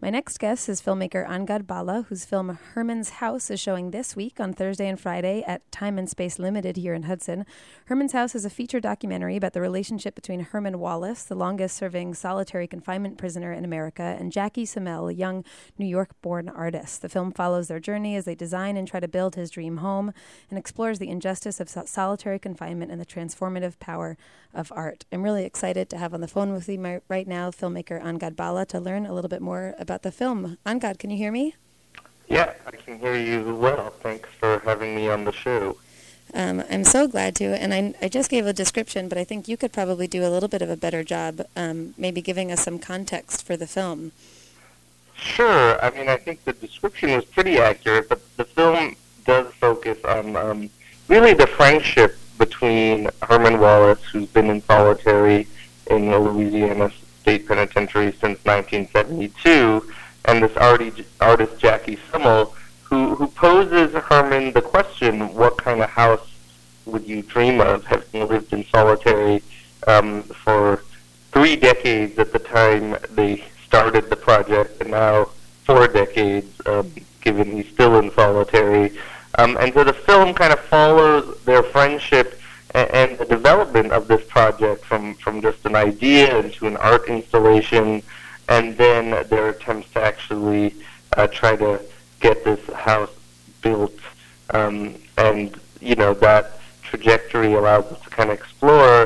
My next guest is filmmaker Angad Bala, whose film Herman's House is showing this week on Thursday and Friday at Time and Space Limited here in Hudson. Herman's House is a feature documentary about the relationship between Herman Wallace, the longest-serving solitary confinement prisoner in America, and Jackie Simmel, a young New York-born artist. The film follows their journey as they design and try to build his dream home and explores the injustice of solitary confinement and the transformative power of art. I'm really excited to have on the phone with me right now filmmaker Angad Bala to learn a little bit more about the film. Angad, can you hear me? Yeah, I can hear you well. Thanks for having me on the show. I'm so glad to, and I just gave a description, but I think you could probably do a little bit of a better job maybe giving us some context for the film. Sure. I mean, I think the description was pretty accurate, but the film does focus on really the friendship between Herman Wallace, who's been in solitary in the Louisiana State Penitentiary since 1972, and this artist Jackie Simmel, who poses Herman the question, what kind of house would you dream of, having lived in solitary for 3 decades at the time they started the project, and now 4 decades, given he's still in solitary. And so the film kind of follows their friendship and the development of this project from just an idea into an art installation, and then their attempts to actually try to get this house built. And, that trajectory allows us to kind of explore,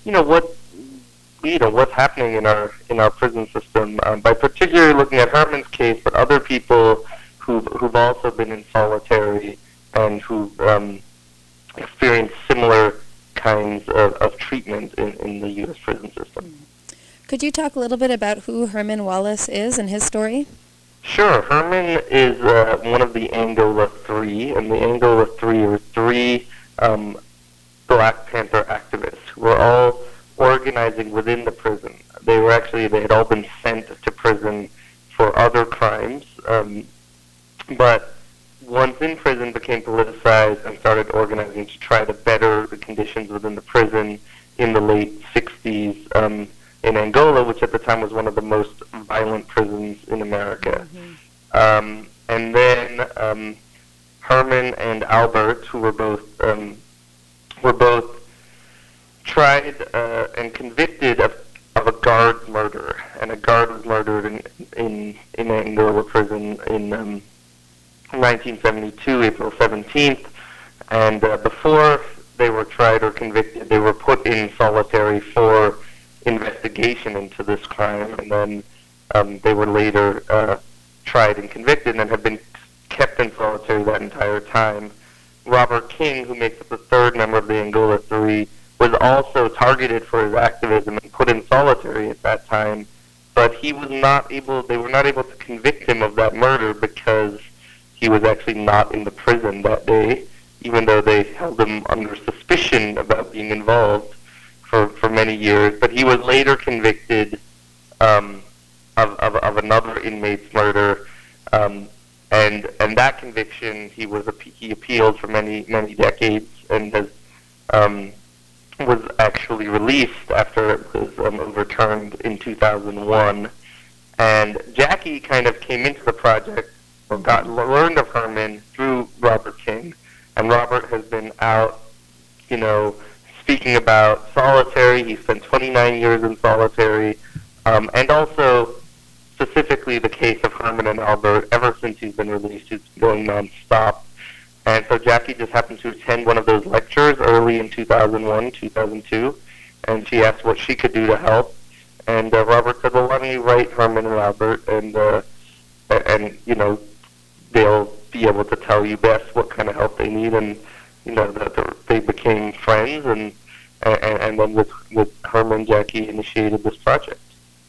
what's happening in our prison system, by particularly looking at Herman's case, but other people who've also been in solitary and who've experienced similar kinds of treatment in the U.S. prison system. Could you talk a little bit about who Herman Wallace is and his story? Sure. Herman is one of the Angola Three, and the Angola Three are 3 Black Panther activists who were all organizing within the prison. They had all been sent to prison for other crimes, but once in prison became politicized and started organizing to try to better the conditions within the prison in the late 60s in Angola, which at the time was one of the most violent prisons in America. Mm-hmm. And then Herman and Albert, who were both tried and convicted of a guard murder, and a guard was murdered in Angola prison in 1972, April 17th, and before they were tried or convicted, they were put in solitary for investigation into this crime, and then they were later tried and convicted and have been kept in solitary that entire time. Robert King, who makes up the 3rd member of the Angola Three, was also targeted for his activism and put in solitary at that time, but they were not able to convict him of that murder because he was actually not in the prison that day, even though they held him under suspicion about being involved for many years. But he was later convicted of another inmate's murder, and that conviction he appealed for many decades and was actually released after it was overturned in 2001. And Jackie kind of came into the project, or learned of Herman through Robert King, and Robert has been out, speaking about solitary. He spent 29 years in solitary, and also specifically the case of Herman and Albert. Ever since he's been released, he's been going nonstop. And so Jackie just happened to attend one of those lectures early in 2001, 2002, and she asked what she could do to help. And Robert said, well, why don't you write Herman and Albert, and they'll be able to tell you best what kind of help they need. And they became friends, and then with Herman, Jackie initiated this project.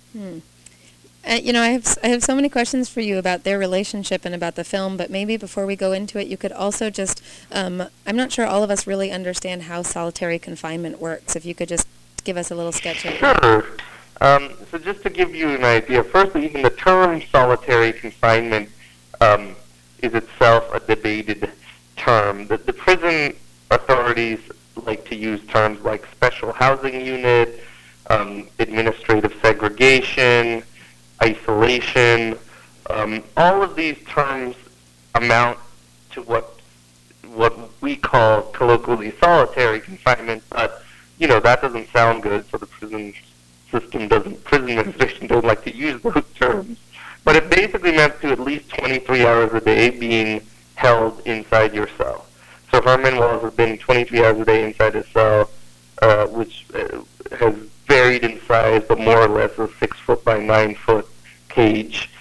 I have so many questions for you about their relationship and about the film, but maybe before we go into it, you could also just, I'm not sure all of us really understand how solitary confinement works. If you could just give us a little sketch of it. Sure. So just to give you an idea, firstly, even the term solitary confinement is itself a debated term. The prison authorities like to use terms like special housing unit, administrative segregation, isolation, All of these terms amount to what we call colloquially solitary confinement, but that doesn't sound good, so the prison administration don't like to use those terms. But it basically meant to at least 23 hours a day being held inside your cell. So Herman Wallace has been 23 hours a day inside his cell, which has varied in size, but more or less a 6-foot by 9-foot cage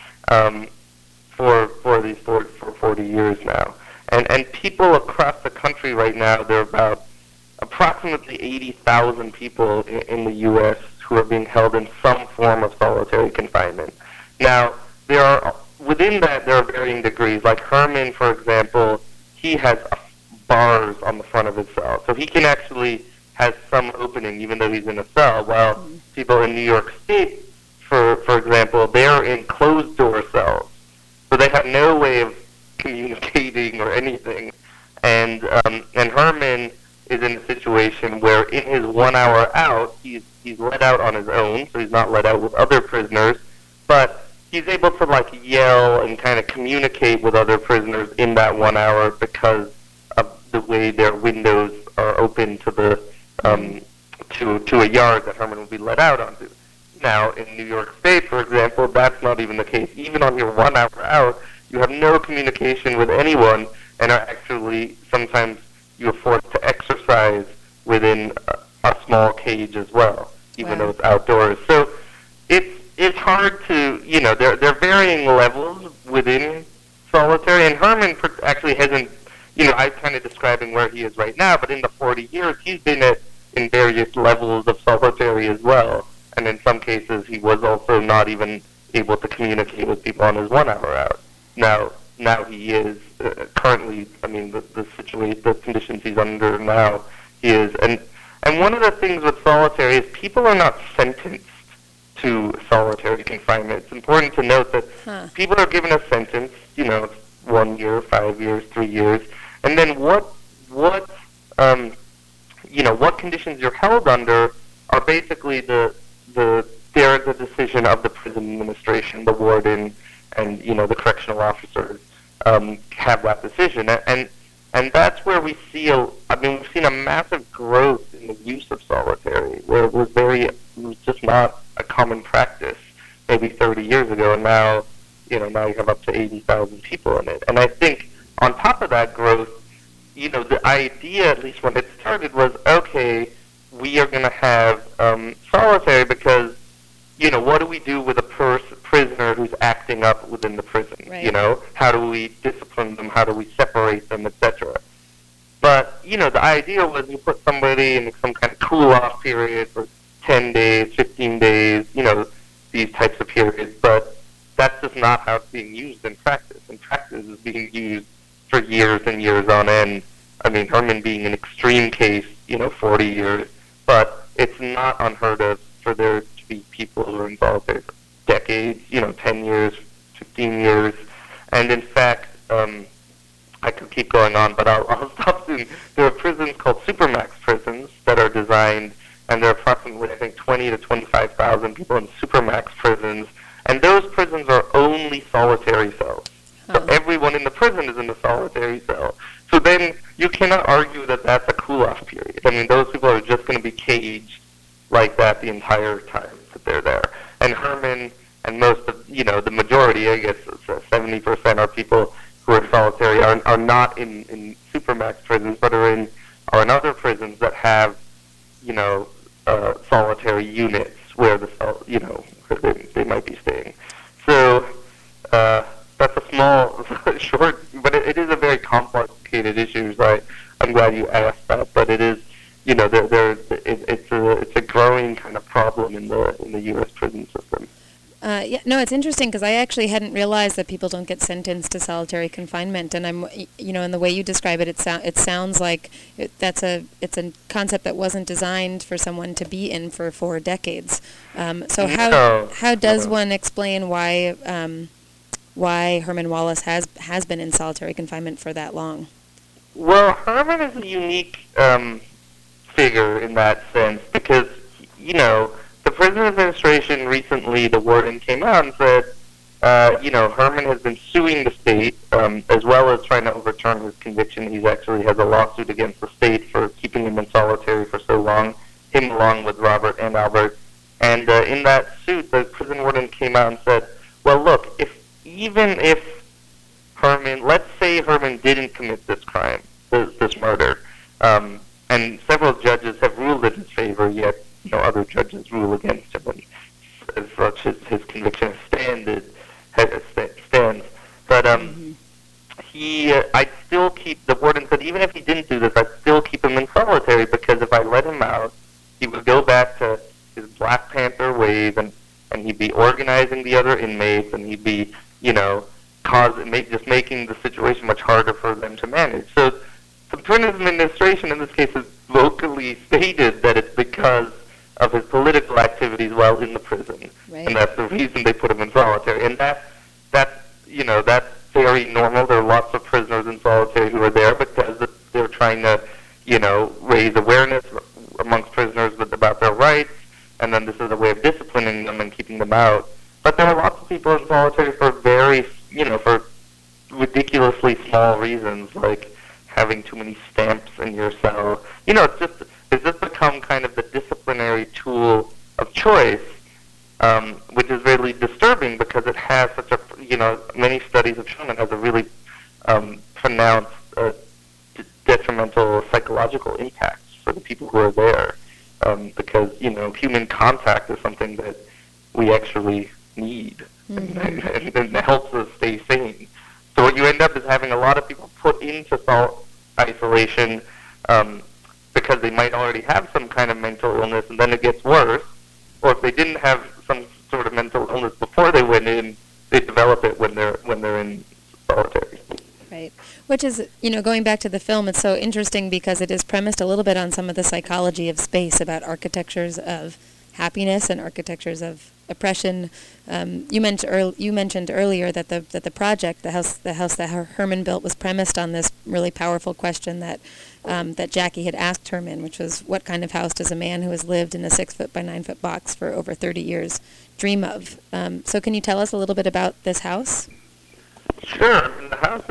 for 40 years now. And people across the country right now, there are about approximately 80,000 people in the U.S. who are being held in some form of solitary confinement. Now, within that, there are varying degrees. Like Herman, for example, he has bars on the front of his cell. So he can actually have some opening even though he's in a cell, while people in New York State, for example, they're in closed-door cells. So they have no way of communicating or anything. And Herman is in a situation where in his 1 hour out, he's let out on his own, so he's not let out with other prisoners, but he's able to yell and kind of communicate with other prisoners in that 1 hour because of the way their windows are open to the to a yard that Herman would be let out onto. Now, in New York State, for example, that's not even the case. Even on your 1 hour out, you have no communication with anyone, and are actually sometimes you're forced to exercise within a small cage as well, even though it's outdoors. So it's hard to, there are varying levels within solitary, and Herman actually hasn't, I'm kind of describing where he is right now, but in the 40 years, he's been in various levels of solitary as well, and in some cases, he was also not even able to communicate with people on his 1 hour out. Now he is currently. I mean, the situation, the conditions he's under now, he is. And one of the things with solitary is people are not sentenced to solitary confinement. It's important to note that people are given a sentence. 1 year, 5 years, 3 years, and then what conditions you're held under are basically they're the decision of the prison administration, the warden, and the correctional officers have that decision, and that's where we see we've seen a massive growth in the use of solitary, where it was just not a common practice maybe 30 years ago, and now you have up to 80,000 people in it. And I think on top of that growth, the idea, at least when it started, was okay, we are going to have solitary because what do we do with a prisoner who's acting up within the prison? Right. How do we discipline them? How do we separate them, etc.? But, the idea was you put somebody in some kind of cool-off period for 10 days, 15 days, these types of periods. But that's just not how it's being used in practice. In practice, it's being used for years and years on end. I mean, Herman being an extreme case, 40 years. But it's not unheard of for there to be people who are in solitary for decades, 10 years, 15 years. And in fact, I could keep going on, but I'll stop soon. There are prisons called supermax prisons that are designed, and there are approximately, I think, 20 to 25,000 people in supermax prisons. And those prisons are only solitary cells. So everyone in the prison is in a solitary cell. So then you cannot argue that that's a cool-off period. I mean, those people are just going to be caged like that the entire time that they're there. And Herman and most of, the majority, I guess 70% are people who are solitary, are not in supermax prisons, but are in other prisons that have, solitary units where where they might be staying. So that's a small, short, but it is a very complicated issue. So I'm glad you asked that. But it is, it's a growing kind of problem in the U.S. prison system. It's interesting because I actually hadn't realized that people don't get sentenced to solitary confinement, and I'm, in the way you describe it, it sounds like it's a concept that wasn't designed for someone to be in for 4 decades. So how does one explain why Herman Wallace has been in solitary confinement for that long? Well, Herman is a unique figure in that sense because the prison administration recently, the warden came out and said, Herman has been suing the state, as well as trying to overturn his conviction. He actually has a lawsuit against the state for keeping him in solitary for so long, him along with Robert and Albert. And in that suit, the prison warden came out and said, well, look, even if Herman, let's say Herman didn't commit this crime, this murder, and several judges have ruled in his favor, yet other judges rule against him, and as such his conviction stands. But I'd still keep, the warden said, even if he didn't do this, I'd still keep him in solitary, because if I let him out, he would go back to his Black Panther ways, and he'd be organizing the other inmates, and he'd be, just making the situation much harder for them to manage. So the prison administration in this case has vocally stated that it's because of his political activities while in the prison, right. And that's the reason they put him in solitary. And that's very normal. There are lots of prisoners in solitary who are there because they're trying to, raise awareness amongst prisoners about their rights, and then this is a way of disciplining them and keeping them out. But there are lots of people in solitary for for ridiculously small reasons, like having too many stamps in your cell. It's just become kind of the disciplinary tool of choice, which is really disturbing because it has such a, many studies have shown it has a really pronounced detrimental psychological impacts for the people who are there, because, human contact is something that we actually need, and it helps us stay sane. So what you end up is having a lot of people put into isolation because they might already have some kind of mental illness, and then it gets worse. Or if they didn't have some sort of mental illness before they went in, they develop it when they're in solitary. Right. Which is, going back to the film, it's so interesting because it is premised a little bit on some of the psychology of space, about architectures of happiness and architectures of oppression. You mentioned earlier that the project, the house that Herman built, was premised on this really powerful question that Jackie had asked Herman, which was, what kind of house does a man who has lived in a 6-foot by 9-foot box for over 30 years dream of? So can you tell us a little bit about this house? Sure. The house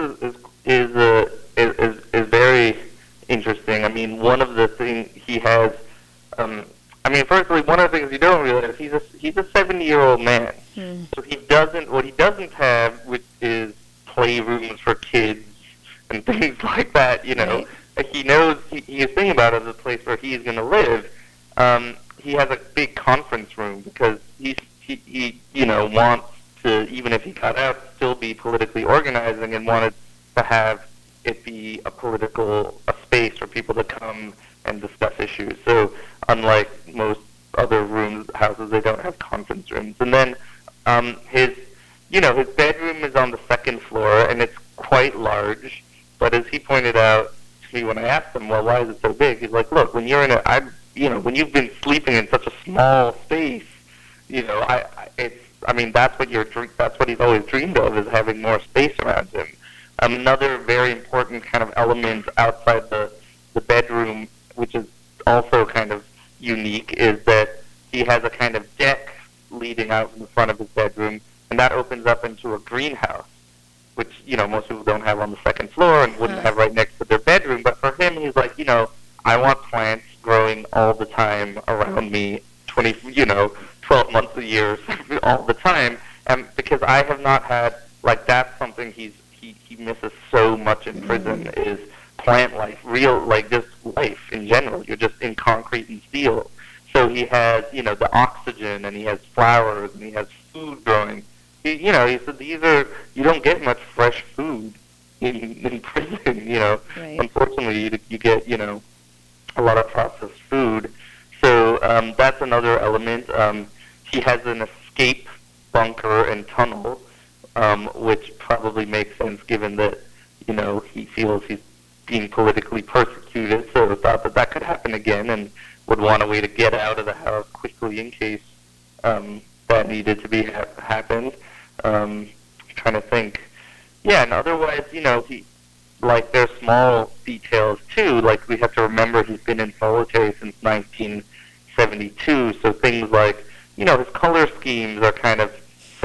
is very interesting. I mean, one of the things he has. Firstly, one of the things you don't realize, he's a 70-year-old man. So what he doesn't have, which is playrooms for kids and things like that. Right. He knows he is thinking about it as a place where he is going to live. He has a big conference room because he wants to, even if he got out, still be politically organizing, and wanted to have it be a space for people to come and discuss issues. So unlike most other houses, they don't have conference rooms. And then his bedroom is on the second floor, and it's quite large. But as he pointed out to me when I asked him, well, why is it so big? He's like, look, when you're when you've been sleeping in such a small space, that's what he's always dreamed of, is having more space around him. Another very important kind of element outside the bedroom, which is also kind of unique, is that he has a kind of deck leading out from the front of his bedroom, and that opens up into a greenhouse, which, most people don't have on the second floor and wouldn't have right next to their bedroom. But for him, he's like, I want plants growing all the time around me, 12 months a year, all the time, because I have not had, that's something he misses so much in prison, is plant life, just life in general. You're just in concrete and steel. So he has, the oxygen, and he has flowers, and he has food growing. He said you don't get much fresh food in prison, Right. Unfortunately, you get, a lot of processed food. So that's another element. He has an escape bunker and tunnel, which probably makes sense given that, he feels he's being politically persecuted, so thought that could happen again, and would want a way to get out of the house quickly in case that needed to be happened. Trying to think. Yeah, and otherwise, there's small details too. Like, we have to remember he's been in solitary since 1972, so things like, his color schemes are kind of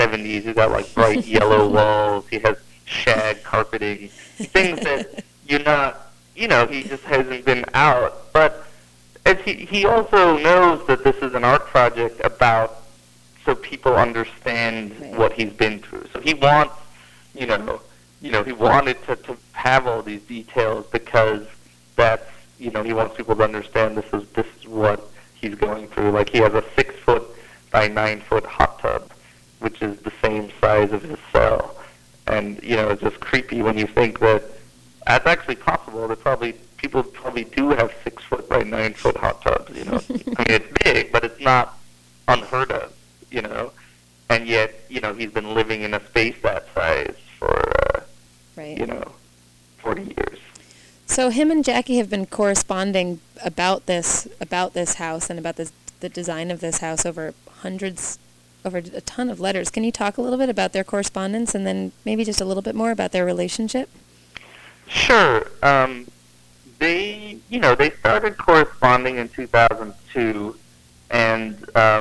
70s. He's got like bright yellow walls. He has shag carpeting, things that you're not, he just hasn't been out. But as he also knows that this is an art project about so people understand what he's been through. So he wants, he wanted to have all these details because that's, he wants people to understand this is what he's going through. Like he has a 6-foot by 9-foot hot tub, which is the same size of his cell. And, it's just creepy when you think that that's actually possible. People probably do have 6-foot by 9-foot hot tubs, I mean, it's big, but it's not unheard of, And yet, he's been living in a space that size for, 40 years. So him and Jackie have been corresponding about this house and about the design of this house over a ton of letters. Can you talk a little bit about their correspondence and then maybe just a little bit more about their relationship? Sure. They started corresponding in 2002, and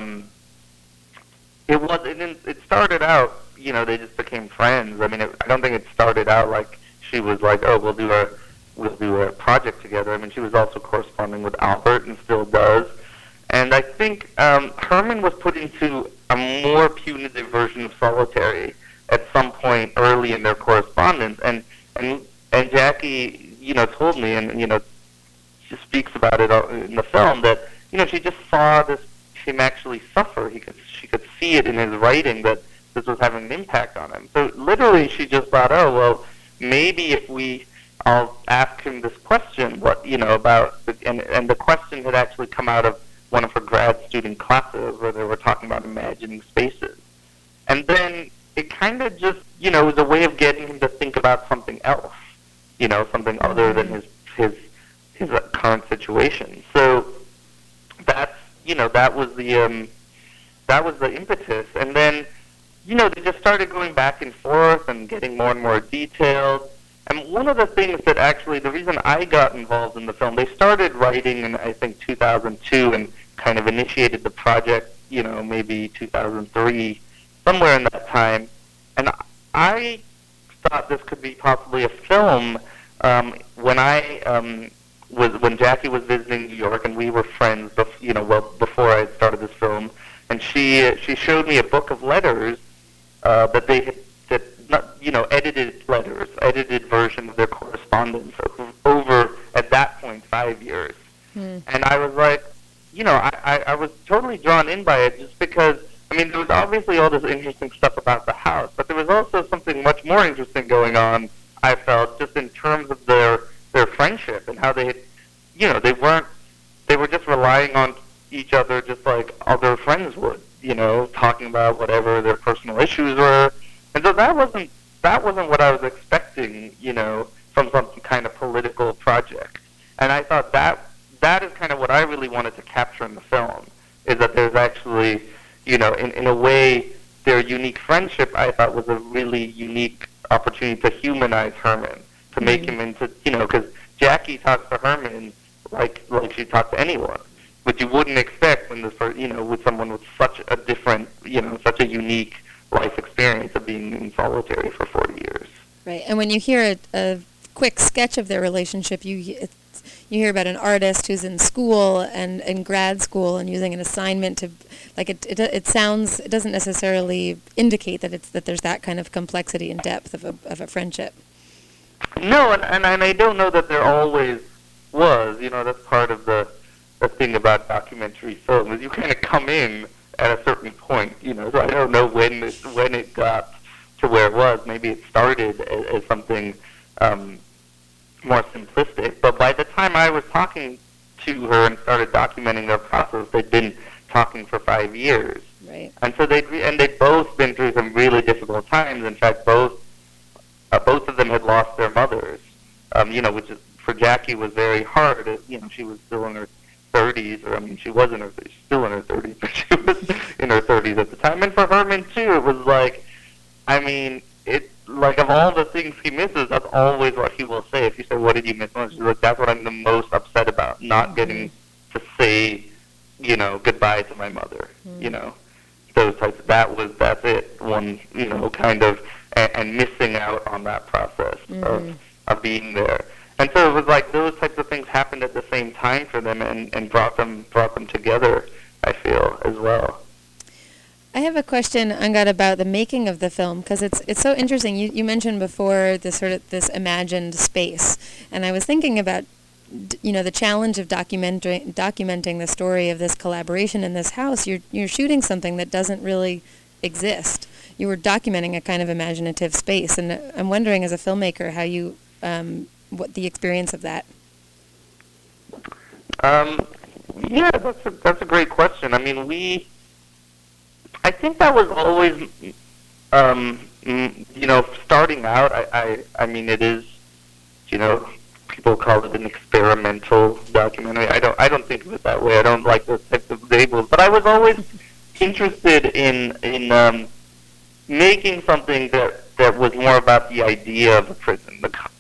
it started out, they just became friends. I mean, I don't think it started out like she was like, oh, we'll do a project together. I mean, she was also corresponding with Albert and still does. And I think Herman was put into a more punitive version of solitary at some point early in their correspondence. And Jackie, told me, and, she speaks about it in the film, that, she just saw him actually suffer. She could see it in his writing that this was having an impact on him. So literally she just thought, oh, well, maybe I'll ask him this question, about, and the question had actually come out of one of her grad student classes where they were talking about imagining spaces. And then it kind of just, was a way of getting him to think about something else, something other than his current situation. So that's, that was the impetus. And then, they just started going back and forth and getting more and more detailed. And one of the things that actually, the reason I got involved in the film, they started writing in, I think, 2002 and kind of initiated the project, maybe 2003, somewhere in that time. And I thought this could be possibly a film when Jackie was visiting New York, and we were friends, before I had started this film. And she showed me a book of letters that they had, edited version of their correspondence over, at that point, 5 years. And I was like, I was totally drawn in by it just because, I mean, there was obviously all this interesting stuff about the house, but there was also something much more interesting going on, I felt, just in terms of their friendship and how they had, they were just relying on each other just like other friends would, talking about whatever their personal issues were. And so that wasn't what I was expecting, from some kind of political project. And I thought that is kind of what I really wanted to capture in the film, is that there's actually, in a way, their unique friendship, I thought, was a really unique opportunity to humanize Herman, to make him into, because Jackie talks to Herman like she talks to anyone, which you wouldn't expect when with someone with such a different, such a unique life experience of being in solitary for 40 years. Right, and when you hear a quick sketch of their relationship, you hear about an artist who's in school and in grad school and using an assignment to, like, it doesn't necessarily indicate that there's that kind of complexity and depth of a friendship. No, and I don't know that there always was. That's part of the thing about documentary film, is you kind of come in at a certain point, so I don't know when it got to where it was. Maybe it started as something more simplistic, but by the time I was talking to her and started documenting their process, they'd been talking for 5 years. Right. And so they'd both been through some really difficult times. In fact, both of them had lost their mothers, which is, for Jackie, was very hard. She was still in her 30s, she was still in her 30s, but she was in her 30s at the time. And for Herman, too, it was like, of all the things he misses, that's always what he will say. If you say, what did you miss most? He's like, that's what I'm the most upset about, not getting to say, goodbye to my mother, those types. That's it. One, kind of, and missing out on that process of being there. And so it was like those types of things happened at the same time for them, and brought them together, I feel, as well. I have a question, Angad, about the making of the film, because it's so interesting. You mentioned before this imagined space, and I was thinking about the challenge of documenting the story of this collaboration in this house. You're shooting something that doesn't really exist. You were documenting a kind of imaginative space, and I'm wondering, as a filmmaker, how you what the experience of that. Yeah, that's a great question. I mean, I think that was always, starting out. I mean, it is, people call it an experimental documentary. I don't think of it that way. I don't like those types of labels. But I was always interested in making something that was more about the idea of a prison.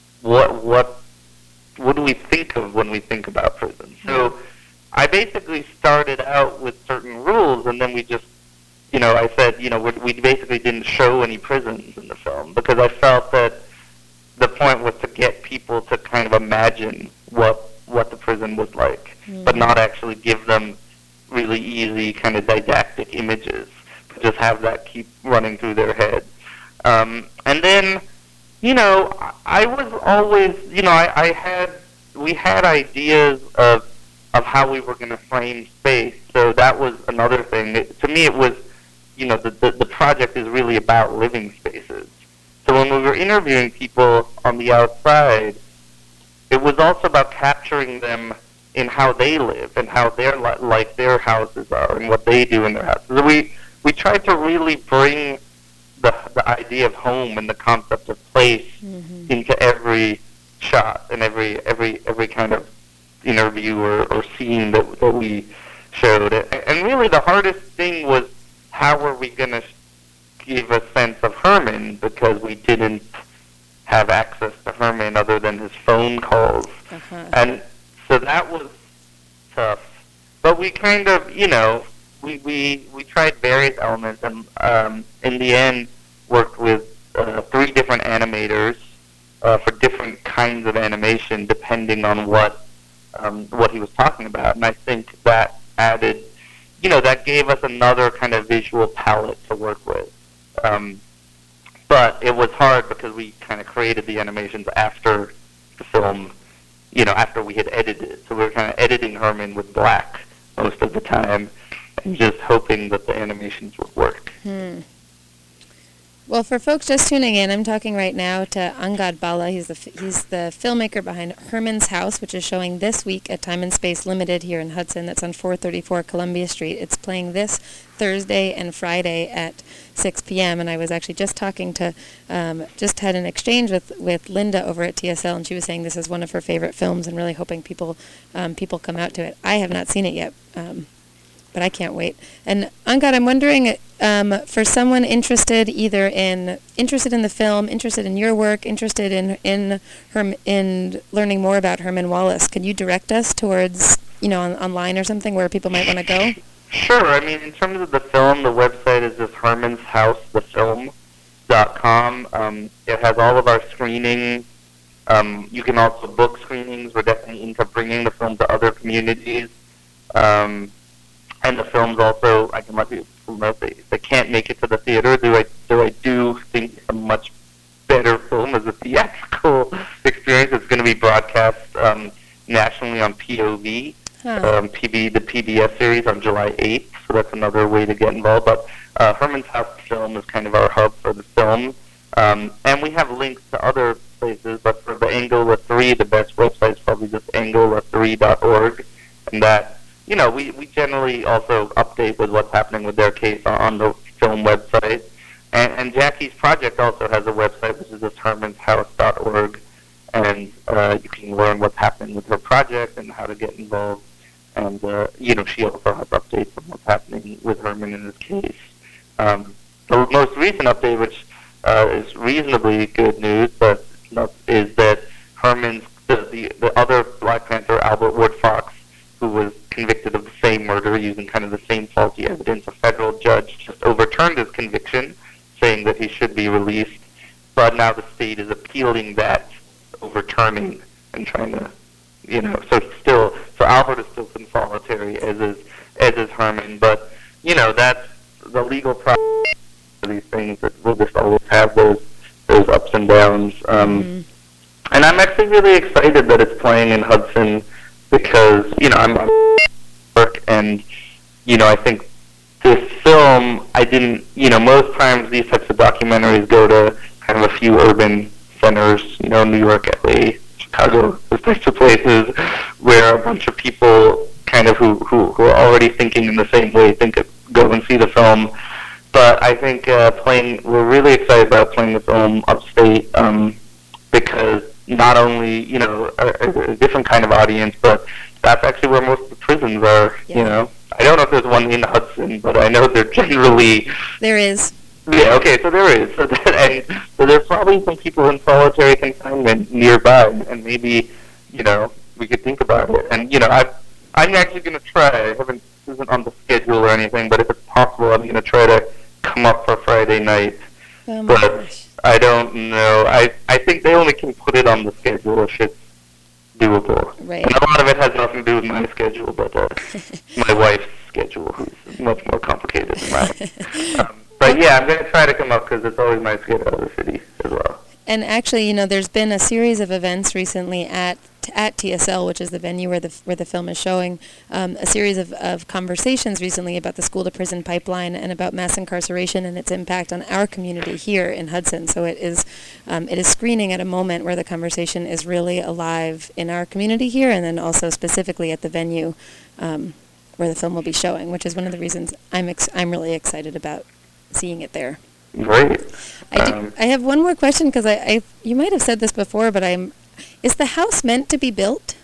What do we think of when we think about prison? So I basically started out with certain rules, and then we just, I said, we basically didn't show any prisons in the film, because I felt that the point was to get people to kind of imagine what the prison was like, but not actually give them really easy kind of didactic images, but just have that keep running through their head. And then, I was always, we had ideas of how we were going to frame space, so that was another thing. To me, it was, the project is really about living spaces. So when we were interviewing people on the outside, it was also about capturing them in how they live and how their houses are and what they do in their houses. So we tried to really bring the idea of home and the concept of place into every shot and every kind of interview or scene that we showed. And really the hardest thing was, how were we going to give a sense of Herman, because we didn't have access to Herman other than his phone calls. And so that was tough. But we kind of, we tried various elements, and in the end worked with 3 different animators for different kinds of animation, depending on what he was talking about. And I think that added, that gave us another kind of visual palette to work with. But it was hard because we kind of created the animations after the film, after we had edited it. So we were kind of editing Herman with black most of the time, and just hoping that the animations would work. Well, for folks just tuning in, I'm talking right now to Angad Balla. He's the filmmaker behind Herman's House, which is showing this week at Time and Space Limited here in Hudson. That's on 434 Columbia Street. It's playing this Thursday and Friday at 6 p.m. And I was actually just talking to, just had an exchange with Linda over at TSL, and she was saying this is one of her favorite films and really hoping people come out to it. I have not seen it yet, but I can't wait. And Angad, I'm wondering, for someone interested either in the film, interested in your work, interested in learning more about Herman Wallace, could you direct us towards, online or something where people might want to go? Sure. I mean, in terms of the film, the website is just hermanshousethefilm.com. It has all of our screenings. You can also book screenings. We're definitely into bringing the film to other communities. And the film's also, I can let people know, if they can't make it to the theater, though I do think it's a much better film as a theatrical experience. It's going to be broadcast nationally on POV, the PBS series on July 8th, so that's another way to get involved. But Herman's House Film is kind of our hub for the film. And we have links to other places, but for the Angola 3, the best website is probably just angola3.org, and that, we generally also update with what's happening with their case on the film website. And Jackie's project also has a website, which is just hermanshouse.org, and you can learn what's happening with her project and how to get involved. And, she also has updates on what's happening with Herman in his case. The most recent update, which is reasonably good news, but is that Herman's, the other Black Panther, Albert Woodfox, who was convicted of the same murder using kind of the same faulty evidence, a federal judge just conviction, saying that he should be released. But now the state is appealing that, overturning, and trying to, so Albert is still in solitary, as is Herman. But that's the legal process of these things, that we'll just always have those ups and downs. And I'm actually really excited that it's playing in Hudson because I'm on work, and I think this film, I didn't, most times these types of documentaries go to kind of a few urban centers, New York, LA, Chicago, those types of places where a bunch of people kind of who are already thinking in the same way go and see the film. But I think we're really excited about playing the film upstate because not only, a different kind of audience, but that's actually where most of the prisons are, I don't know if there's one in Hudson, but I know they're generally... There is. Yeah, okay, so there is. So there's probably some people in solitary confinement nearby, and maybe, we could think about it. And, I'm actually going to try. This isn't on the schedule or anything, but if it's possible, I'm going to try to come up for Friday night. Oh my gosh. I don't know. I think they only can put it on the schedule if it's doable. Right. And a lot of it has nothing to do with my schedule, but my wife's schedule, who's much more complicated than mine. But yeah, I'm going to try to come up because it's always nice to get out of the city as well. And actually, there's been a series of events recently at TSL, which is the venue where the film is showing, a series of conversations recently about the school-to-prison pipeline and about mass incarceration and its impact on our community here in Hudson. So it is screening at a moment where the conversation is really alive in our community here, and then also specifically at the venue where the film will be showing, which is one of the reasons I'm really excited about seeing it there. Great. I have one more question because you might have said this before, but is the house meant to be built?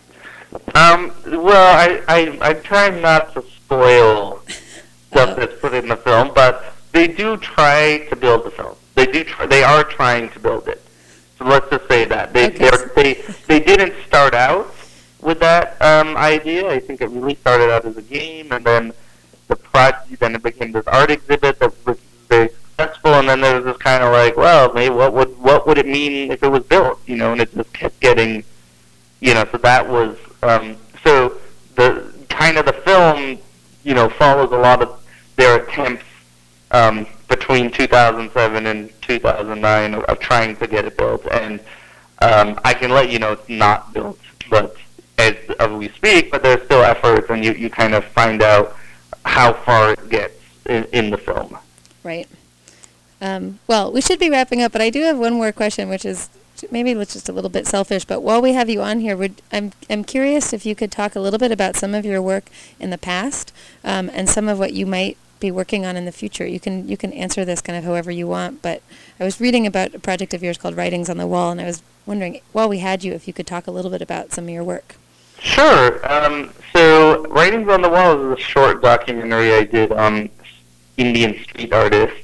Well, I'm trying not to spoil stuff that's put in the film, but they do try to build the film. They are trying to build it. So let's just say that they didn't start out with that idea. I think it really started out as a game, and then then it became this art exhibit that was very successful, and then there was this kind of like, well, maybe what would it mean if it was built, and it just kept getting, so that was, so the kind of the film, follows a lot of their attempts between 2007 and 2009 of trying to get it built, and I can let you know it's not built, but as we speak, but there's still efforts, and you kind of find out how far it gets in the film. Right. Well, we should be wrapping up, but I do have one more question, which is maybe just a little bit selfish. But while we have you on here, I'm curious if you could talk a little bit about some of your work in the past and some of what you might be working on in the future. You can answer this kind of however you want. But I was reading about a project of yours called Writings on the Wall, and I was wondering, while we had you, if you could talk a little bit about some of your work. Sure. So Writings on the Wall is a short documentary I did on Indian street artists.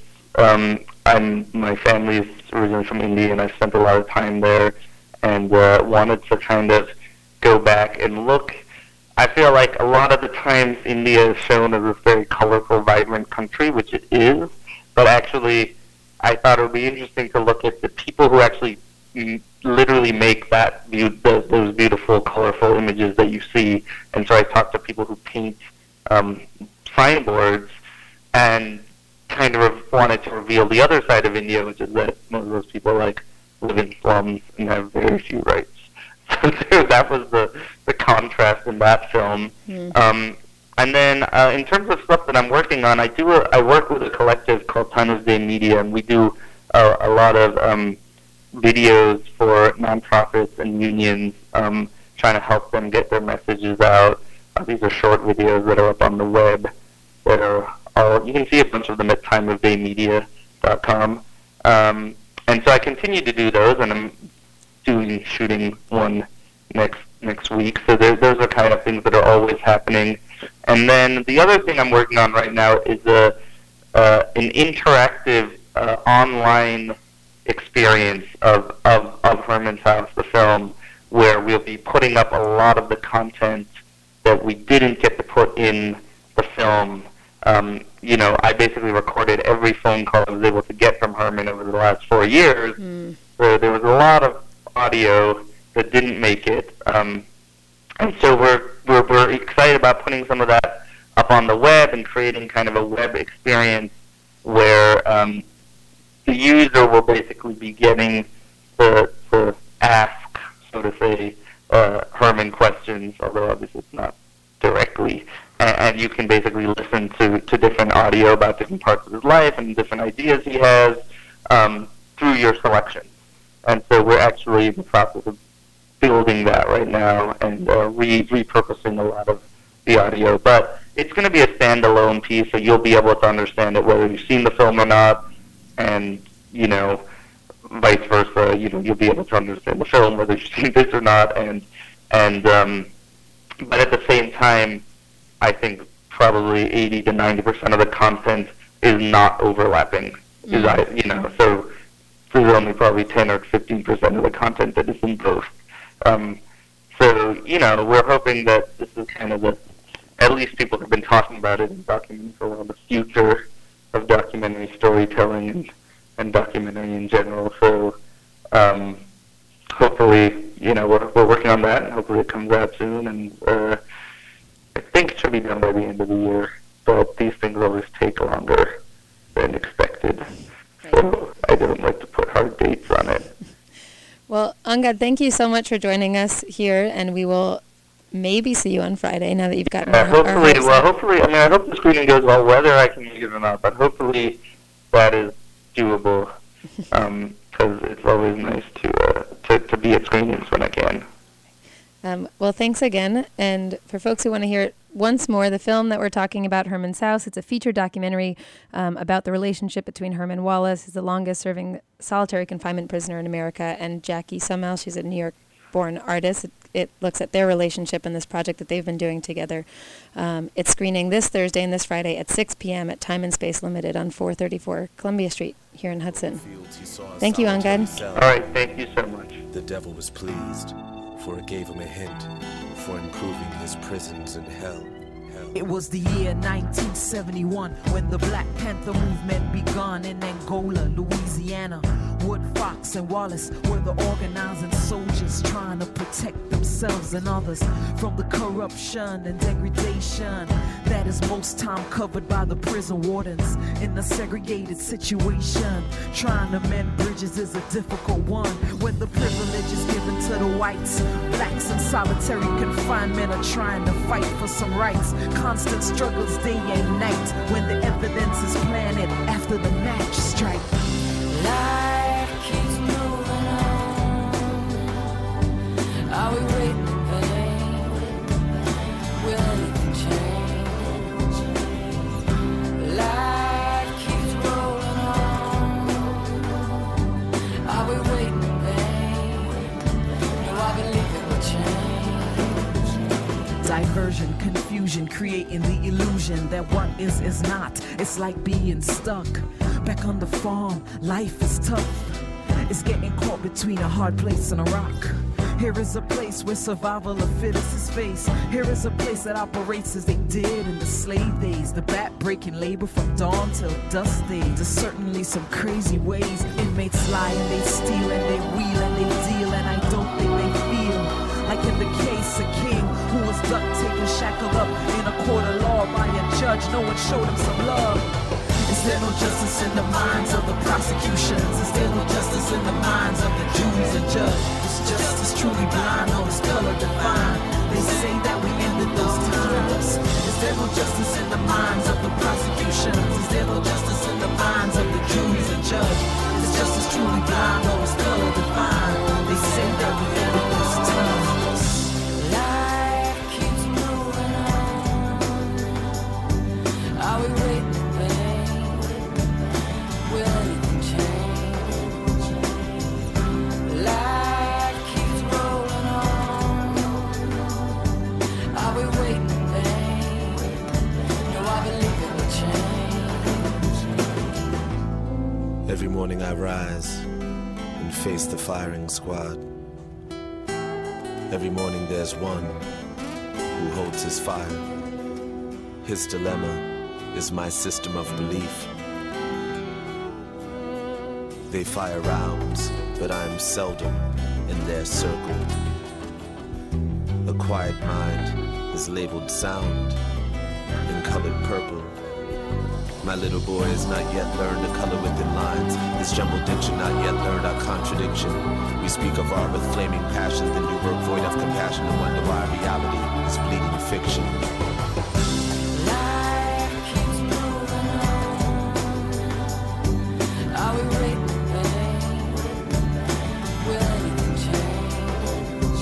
My family is originally from India, and I spent a lot of time there, and wanted to kind of go back and look. I feel like a lot of the times India is shown as this very colorful, vibrant country, which it is, but actually I thought it would be interesting to look at the people who actually literally make those beautiful, colorful images that you see. And so I talked to people who paint signboards, and kind of wanted to reveal the other side of India, which is that most of those people live in slums and have very few rights. So that was the contrast in that film. And then in terms of stuff that I'm working on, I work with a collective called Timeless Day Media, and we do a lot of videos for nonprofits and unions, trying to help them get their messages out. These are short videos that are up on the web that are you can see a bunch of them at timeofdaymedia.com. And so I continue to do those, and I'm shooting one next week. So those are kind of things that are always happening. And then the other thing I'm working on right now is an interactive online experience of Herman's House, the film, where we'll be putting up a lot of the content that we didn't get to put in the film I basically recorded every phone call I was able to get from Herman over the last 4 years. So there was a lot of audio that didn't make it. And so we're excited about putting some of that up on the web and creating kind of a web experience where the user will basically be getting to ask, so to say, Herman questions, although obviously it's not directly. And you can basically listen to different audio about different parts of his life and different ideas he has through your selection. And so we're actually in the process of building that right now and repurposing a lot of the audio. But it's going to be a standalone piece, so you'll be able to understand it whether you've seen the film or not, and, vice versa. You'll be able to understand the film whether you've seen this or not. But at the same time, I think probably 80 to 90% of the content is not overlapping. So there's only probably 10 or 15% of the content that is in both. We're hoping that this is kind of at least people have been talking about it in documentary for a while, the future of documentary storytelling and documentary in general. So hopefully, we're working on that, and hopefully it comes out soon, and I think it should be done by the end of the year, but these things always take longer than expected. So I don't like to put hard dates on it. Well, Angad, thank you so much for joining us here, and we will maybe see you on Friday now that you've gotten hopefully, I hope the screening goes well, whether I can make it or not, but hopefully that is doable, because it's always nice to be at screenings when I can. Well, thanks again. And for folks who want to hear it once more, the film that we're talking about, Herman's House, it's a feature documentary about the relationship between Herman Wallace, who's the longest-serving solitary confinement prisoner in America, and Jackie Summel. She's a New York-born artist. It looks at their relationship and this project that they've been doing together. It's screening this Thursday and this Friday at 6 p.m. at Time and Space Limited on 434 Columbia Street here in Hudson. Thank you, Angad. All right, thank you so much. The devil was pleased, for it gave him a hint for improving his prisons in hell. It was the year 1971 when the Black Panther movement begun in Angola, Louisiana. Wood, Fox, and Wallace were the organizing soldiers trying to protect themselves and others from the corruption and degradation that is most time covered by the prison wardens in a segregated situation. Trying to mend bridges is a difficult one when the privilege is given to the whites. Blacks in solitary confinement are trying to fight for some rights. Constant struggles day and night when the evidence is planted after the match strike. Life keeps moving on. Are we waiting in vain? Will anything change? Life keeps rolling on. Are we waiting in vain? No, I believe it will change. Diversion, confusion, creating the illusion that what is not. It's like being stuck back on the farm. Life is tough. It's getting caught between a hard place and a rock. Here is a place where survival of fittest is faced. Here is a place that operates as they did in the slave days. The back-breaking labor from dawn till dusk days. There's certainly some crazy ways. Inmates lie and they steal and they wheel and they deal, and I don't think they feel like in the case a king who was duct taken, shackled up in a court of law by a judge. No one showed him some love. Is there no justice in the minds of the prosecutions? Is there no justice in the minds of the juries and judge? Is justice truly blind or is color divine? They say that we ended those times. Is there no justice in the minds of the prosecutions? Is there no justice in the minds of the juries and judge? Is justice truly blind or is color divine? They say that we ended those times. Life keeps moving on. Are we waiting? Every morning I rise and face the firing squad. Every morning there's one who holds his fire. His dilemma is my system of belief. They fire rounds, but I'm seldom in their circle. A quiet mind is labeled sound in colored purple. My little boy has not yet learned to color within lines. His jumbled diction not yet learned our contradiction. We speak of art with flaming passion, then do work void of compassion and wonder why reality is bleeding fiction. Life keeps moving on. Are we waiting? Will anything change?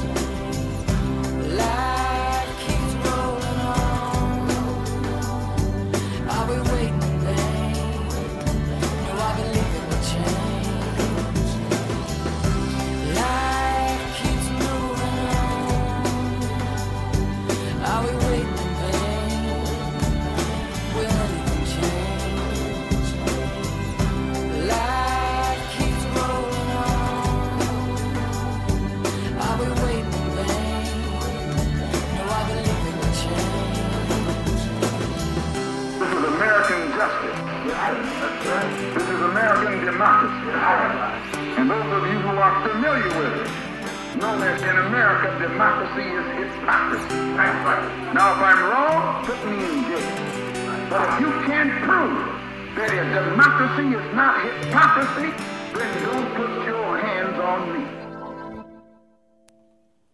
Life keeps rolling on. Are we waiting? This is American democracy. And those of you who are familiar with it know that in America, democracy is hypocrisy. Now, if I'm wrong, put me in jail. But if you can't prove that a democracy is not hypocrisy, then don't put your hands on me.